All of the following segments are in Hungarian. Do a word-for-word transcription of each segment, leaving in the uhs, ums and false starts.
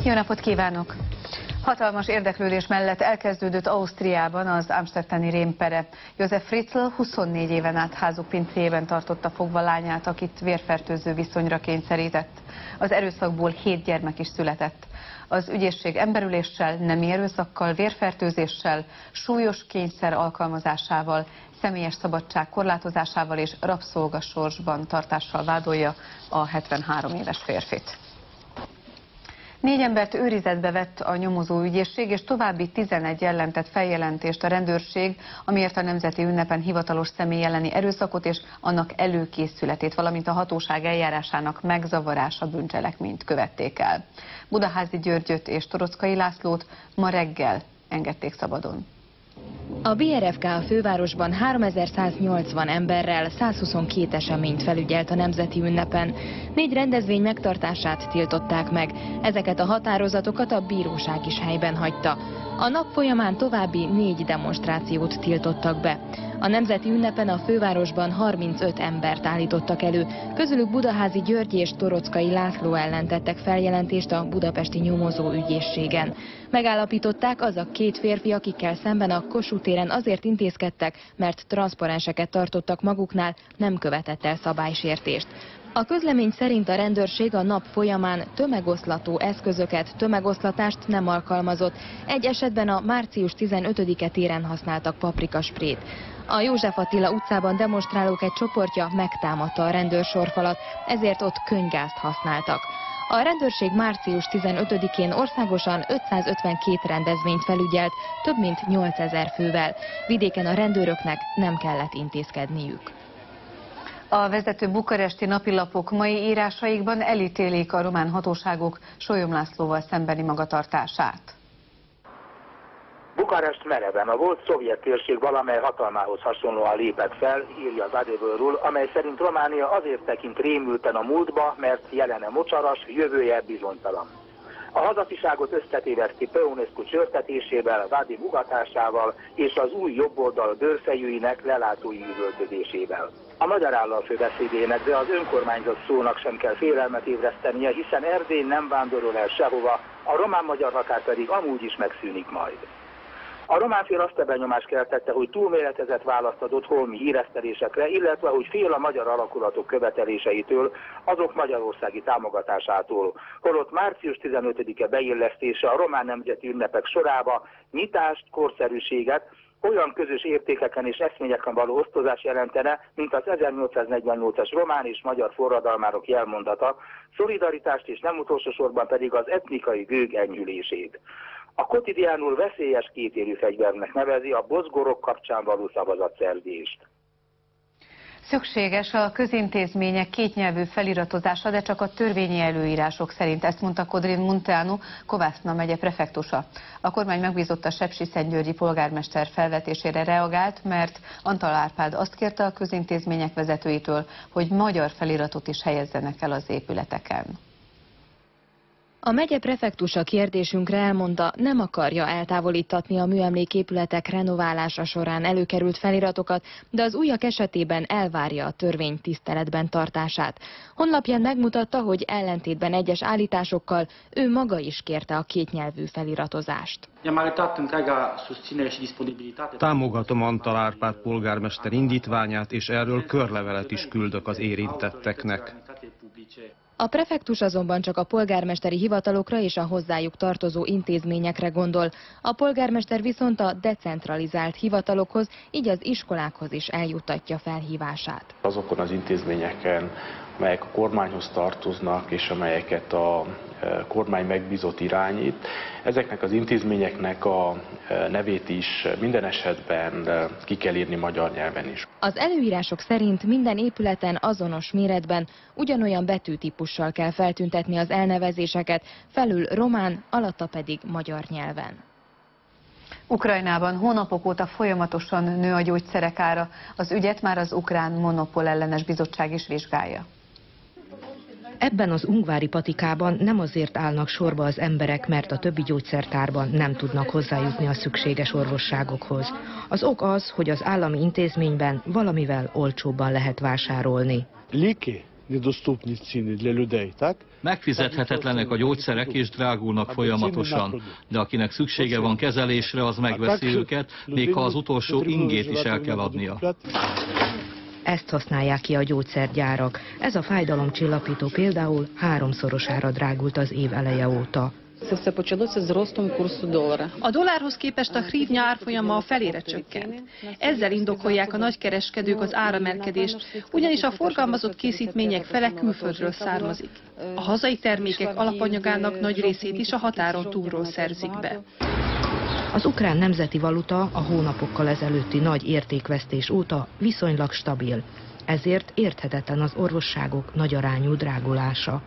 Jó napot kívánok! Hatalmas érdeklődés mellett elkezdődött Ausztriában az amstetteni rémpere. József Fritzl huszonnégy éven át házuk pincéjében tartotta fogva lányát, akit vérfertőző viszonyra kényszerített. Az erőszakból hét gyermek is született. Az ügyészség emberüléssel, nemi erőszakkal, vérfertőzéssel, súlyos kényszer alkalmazásával, személyes szabadság korlátozásával és rabszolgasorsban tartással vádolja a hetvenhárom éves férfit. Négy embert őrizetbe vett a nyomozó ügyészség, és további tizenegy ellen tett feljelentést a rendőrség, amiért a nemzeti ünnepen hivatalos személy elleni erőszakot és annak előkészületét, valamint a hatóság eljárásának megzavarása bűncselekményt követték el. Budaházi Györgyöt és Toroczkai Lászlót ma reggel engedték szabadon. A bé er ef ká a fővárosban háromezer-száznyolcvan emberrel százhuszonkét eseményt felügyelt a nemzeti ünnepen. Négy rendezvény megtartását tiltották meg. Ezeket a határozatokat a bíróság is helyben hagyta. A nap folyamán további négy demonstrációt tiltottak be. A nemzeti ünnepen a fővárosban harmincöt embert állítottak elő, közülük Budaházi György és Toroczkai László ellen tettek feljelentést a budapesti nyomozó ügyészségen. Megállapították, az a két férfi, akikkel szemben a Kossuth téren azért intézkedtek, mert transzparenseket tartottak maguknál, nem követett el szabálysértést. A közlemény szerint a rendőrség a nap folyamán tömegoszlató eszközöket, tömegoszlatást nem alkalmazott. Egy esetben a március tizenötödike téren használtak paprikasprét. A József Attila utcában demonstrálók egy csoportja megtámadta a rendőrsorfalat, ezért ott könyvgázt használtak. A rendőrség március tizenötödikén országosan ötszázötvenkét rendezvényt felügyelt, több mint nyolcezer fővel. Vidéken a rendőröknek nem kellett intézkedniük. A vezető bukaresti napilapok mai írásaikban elítélik a román hatóságok Sólyom Lászlóval szembeni magatartását. Bukarest mereven a volt szovjet térség valamely hatalmához hasonlóan lépett fel, írja az Adevărul, amely szerint Románia azért tekint rémülten a múltba, mert jelene mocsaras, jövője bizonytalan. A hazafiságot összetéveszti Păunescu csörtetésével, Vadim ugatásával és az új jobboldal bőrfejűinek lelátói üvöltözésével. A magyar államfő beszédének, de az önkormányzat szónak sem kell félelmet ébresztenie, hiszen Erdély nem vándorol el sehova, a román-magyar határ pedig amúgy is megszűnik majd. A román fél azt a benyomást keltette, hogy túlméretezett választ adott holmi híresztelésekre, illetve hogy fél a magyar alakulatok követeléseitől, azok magyarországi támogatásától, holott március tizenötödike beillesztése a román nemzeti ünnepek sorába nyitást, korszerűséget, olyan közös értékeken és eszményeken való osztozás jelentene, mint az ezernyolcszáznegyvennyolcas román és magyar forradalmárok jelmondata, szolidaritást és nem utolsó sorban pedig az etnikai gőg enyhülését. A Quotidianul veszélyes kétérű fegyvernek nevezi a bozgorok kapcsán való szavazatszerzést. Szükséges a közintézmények kétnyelvű feliratozása, de csak a törvényi előírások szerint, ezt mondta Codrin Munteanu, Kovászna megye prefektusa. A kormány megbízotta sepsiszentgyörgyi polgármester felvetésére reagált, mert Antal Árpád azt kérte a közintézmények vezetőitől, hogy magyar feliratot is helyezzenek el az épületeken. A megye prefektusa kérdésünkre elmondta, nem akarja eltávolítatni a műemléképületek renoválása során előkerült feliratokat, de az újak esetében elvárja a törvény tiszteletben tartását. Honlapján megmutatta, hogy ellentétben egyes állításokkal ő maga is kérte a kétnyelvű feliratozást. Támogatom Antal Árpád polgármester indítványát, és erről körlevelet is küldök az érintetteknek. A prefektus azonban csak a polgármesteri hivatalokra és a hozzájuk tartozó intézményekre gondol. A polgármester viszont a decentralizált hivatalokhoz, így az iskolákhoz is eljuttatja felhívását. Azokon az intézményeken, amelyek a kormányhoz tartoznak és amelyeket a kormány megbízott irányít, ezeknek az intézményeknek a nevét is minden esetben ki kell írni magyar nyelven is. Az előírások szerint minden épületen azonos méretben, ugyanolyan betűtípussal kell feltüntetni az elnevezéseket, felül román, alatta pedig magyar nyelven. Ukrajnában hónapok óta folyamatosan nő a gyógyszerek ára. Az ügyet már az ukrán monopól ellenes bizottság is vizsgálja. Ebben az ungvári patikában nem azért állnak sorba az emberek, mert a többi gyógyszertárban nem tudnak hozzájutni a szükséges orvosságokhoz. Az ok az, hogy az állami intézményben valamivel olcsóbban lehet vásárolni. Ліки Megfizethetetlenek a gyógyszerek és drágulnak folyamatosan, de akinek szüksége van kezelésre, az megveszi őket, még ha az utolsó ingét is el kell adnia. Ezt használják ki a gyógyszergyárak. Ez a fájdalomcsillapító például háromszorosára drágult az év eleje óta. A dollárhoz képest a hrivnya árfolyama a felére csökkent. Ezzel indokolják a nagykereskedők az áremelkedést, ugyanis a forgalmazott készítmények fele külföldről származik. A hazai termékek alapanyagának nagy részét is a határon túlról szerzik be. Az ukrán nemzeti valuta a hónapokkal ezelőtti nagy értékvesztés óta viszonylag stabil. Ezért érthetetlen az orvosságok nagyarányú drágulása.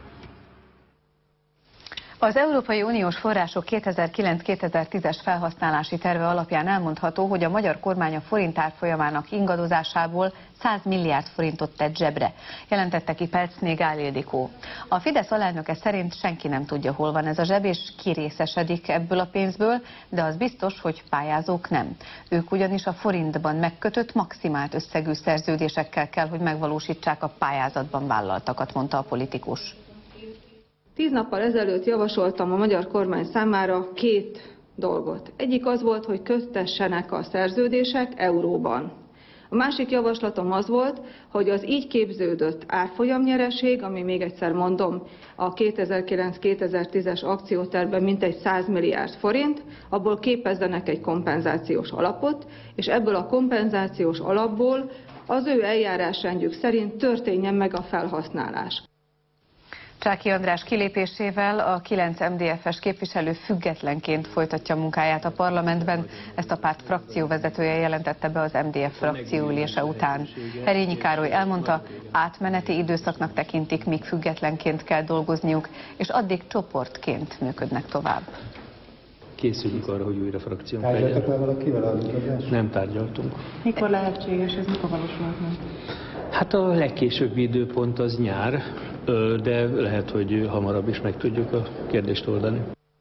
Az Európai Uniós források kétezer-kilenc kétezer-tízes felhasználási terve alapján elmondható, hogy a magyar kormány a forint árfolyamának ingadozásából száz milliárd forintot tett zsebre, jelentette ki Pelczné Gál Ildikó. A Fidesz alelnöke szerint senki nem tudja, hol van ez a zseb, és ki részesedik ebből a pénzből, de az biztos, hogy pályázók nem. Ők ugyanis a forintban megkötött maximált összegű szerződésekkel kell, hogy megvalósítsák a pályázatban vállaltakat, mondta a politikus. Tíz nappal ezelőtt javasoltam a magyar kormány számára két dolgot. Egyik az volt, hogy köttessenek a szerződések euróban. A másik javaslatom az volt, hogy az így képződött árfolyamnyereség, ami még egyszer mondom, a kétezer-kilenc kétezer-tízes akciótervben mintegy száz milliárd forint, abból képezzenek egy kompenzációs alapot, és ebből a kompenzációs alapból az ő eljárásrendjük szerint történjen meg a felhasználás. Csáky András kilépésével a kilenc em dé ef-es képviselő függetlenként folytatja munkáját a parlamentben. Ezt a párt frakcióvezetője jelentette be az em dé ef frakcióülése után. Herényi Károly elmondta, átmeneti időszaknak tekintik, míg függetlenként kell dolgozniuk, és addig csoportként működnek tovább. Készülünk arra, hogy újra frakciónk legyen. Tárgyaltak már valakivel? Nem tárgyaltunk. Mikor lehetséges, ez mikor valósulhat meg? Hát a legkésőbbi időpont az nyár, de lehet, hogy hamarabb is meg tudjuk a kérdést oldani.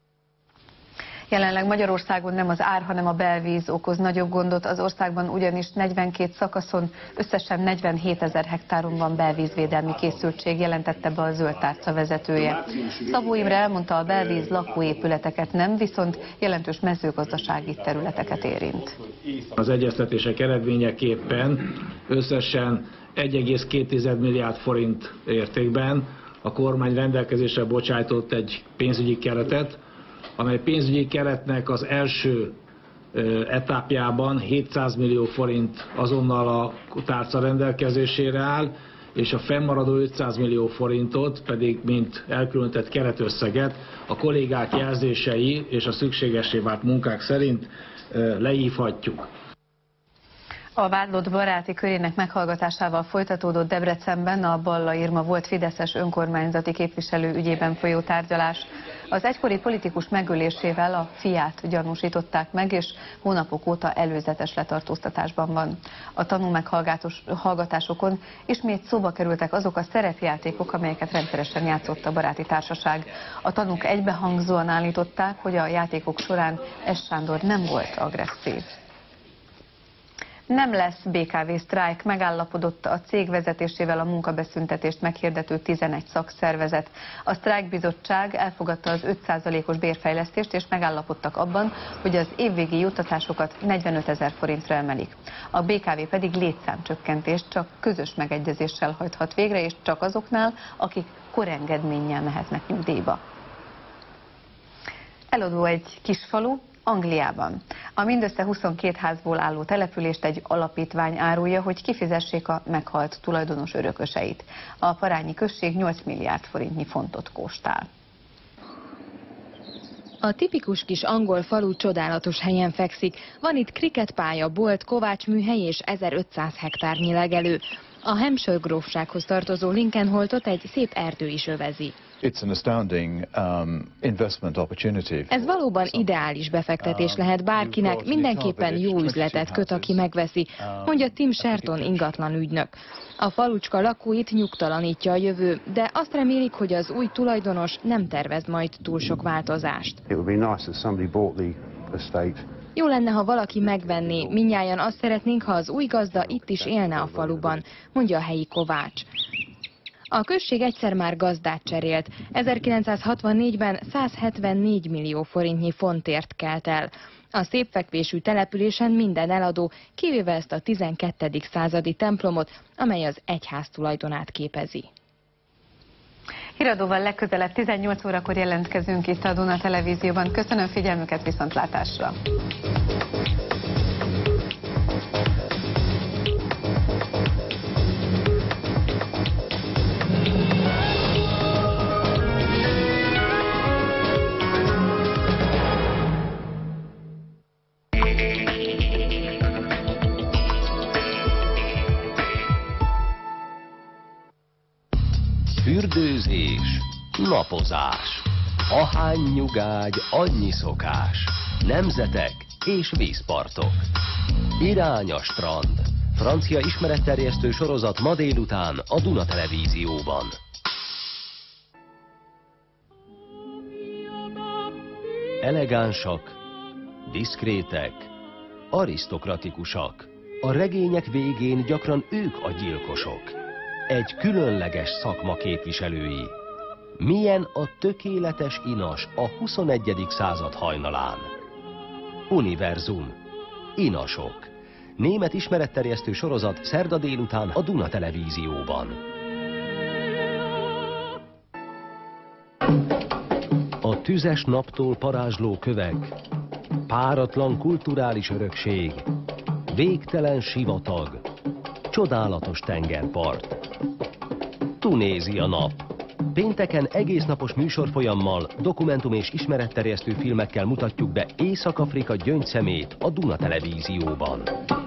Jelenleg Magyarországon nem az ár, hanem a belvíz okoz nagyobb gondot. Az országban ugyanis negyvenkét szakaszon összesen negyvenhétezer hektáron van belvízvédelmi készültség, jelentette be a Zöld Tárca vezetője. Szabó Imre elmondta, a belvíz lakóépületeket nem, viszont jelentős mezőgazdasági területeket érint. Az egyeztetések eredményeképpen összesen egy egész két milliárd forint értékben a kormány rendelkezésre bocsájtott egy pénzügyi keretet, amely pénzügyi keretnek az első etapjában hétszáz millió forint azonnal a tárca rendelkezésére áll, és a fennmaradó ötszáz millió forintot pedig, mint elkülönített keretösszeget, a kollégák jelzései és a szükségessé vált munkák szerint leívhatjuk. A vádlott baráti körének meghallgatásával folytatódott Debrecenben a Balla Irma volt fideszes önkormányzati képviselő ügyében folyó tárgyalás. Az egykori politikus megölésével a fiát gyanúsították meg, és hónapok óta előzetes letartóztatásban van. A tanú meghallgatásokon ismét szóba kerültek azok a szerepjátékok, amelyeket rendszeresen játszott a baráti társaság. A tanúk egybehangzóan állították, hogy a játékok során S. Sándor nem volt agresszív. Nem lesz bé ká vé sztrájk, megállapodott a cég vezetésével a munkabeszüntetést meghirdető tizenegy szakszervezet. A sztrájkbizottság elfogadta az öt százalékos bérfejlesztést, és megállapodtak abban, hogy az évvégi juttatásokat negyvenötezer forintra emelik. A bé ká vé pedig létszámcsökkentést csak közös megegyezéssel hajthat végre, és csak azoknál, akik korengedménnyel mehetnek nyugdíjba. Elodó egy kisfalu Angliában. A mindössze huszonkét házból álló települést egy alapítvány árulja, hogy kifizessék a meghalt tulajdonos örököseit. A parányi község nyolc milliárd forintnyi fontot kóstál. A tipikus kis angol falu csodálatos helyen fekszik. Van itt kriketpálya, bolt, kovácsműhely és ezerötszáz hektárnyi legelő. A Hampshire grófsághoz tartozó Lincoln-holtot egy szép erdő is övezi. Ez valóban ideális befektetés lehet bárkinek, mindenképpen jó üzletet köt, aki megveszi, mondja Tim Sherton ingatlan ügynök. A falucska lakóit nyugtalanítja a jövő, de azt remélik, hogy az új tulajdonos nem tervez majd túl sok változást. Jó lenne, ha valaki megvenné, mindnyájan azt szeretnénk, ha az új gazda itt is élne a faluban, mondja a helyi kovács. A község egyszer már gazdát cserélt. ezerkilencszázhatvannégyben százhetvennégy millió forintnyi fontért kelt el. A szépfekvésű településen minden eladó, kivéve ezt a tizenkettedik századi templomot, amely az egyház tulajdonát képezi. Híradóval legközelebb tizennyolc órakor jelentkezünk itt a Duna Televízióban. Köszönöm figyelmüket, viszontlátásra! Fürdőzés, napozás, ahány nyugágy, annyi szokás, nemzetek és vízpartok. Irány a strand, francia ismeretterjesztő sorozat ma délután a Duna Televízióban. Elegánsak, diszkrétek, arisztokratikusak. A regények végén gyakran ők a gyilkosok. Egy különleges szakma képviselői. Milyen a tökéletes inas a huszonegyedik század hajnalán? Univerzum. Inasok. Német ismeretterjesztő sorozat szerda délután a Duna Televízióban. A tüzes naptól parázsló kövek, páratlan kulturális örökség, végtelen sivatag, csodálatos tengerpart. Tunézia nap. Pénteken egész napos műsorfolyammal, dokumentum és ismeretterjesztő filmekkel mutatjuk be Észak-Afrika gyöngyszemét a Duna Televízióban.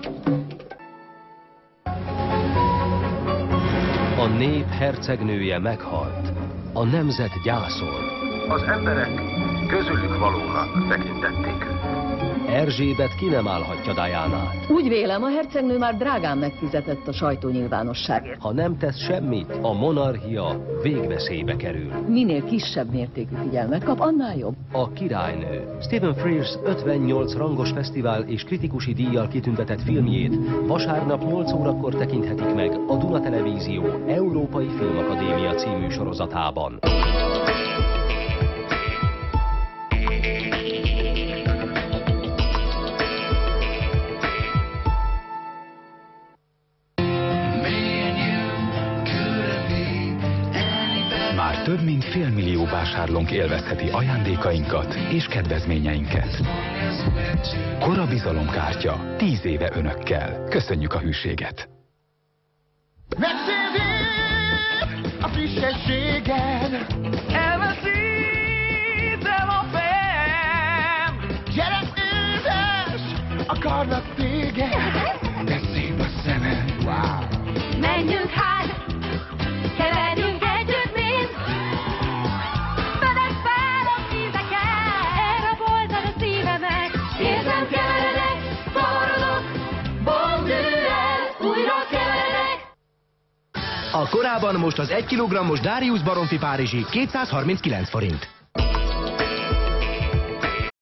A nép hercegnője meghalt. A nemzet gyászol. Az emberek közülük valónak tekintették. Erzsébet ki nem állhatja Dianát. Úgy vélem, a hercegnő már drágán megfizetett a sajtónyilvánosságért. Ha nem tesz semmit, a monarchia végveszélybe kerül. Minél kisebb mértékű figyelmet kap, annál jobb. A királynő. Stephen Frears ötvennyolc rangos fesztivál és kritikusi díjjal kitüntetett filmjét vasárnap nyolc órakor tekinthetik meg a Duna Televízió Európai Filmakadémia című sorozatában. Több mint félmillió vásárlónk élvezheti ajándékainkat és kedvezményeinket. Kora bizalomkártya, tíz éve önökkel. Köszönjük a hűséget! Megszívít a frissességed, elveszítem a fejem. Gyere, édes, akarnak téged, de szép a szemed. Wow. Menjünk hát, keverjünk együtt mind. Fedezd fel a szíveket, elraboltad a szívemet. Érzem, keveredek, szavarodok, boldűrrel újra keveredek. A korában most az egy kilogrammos Darius baromfi párizsi kétszázharminckilenc forint.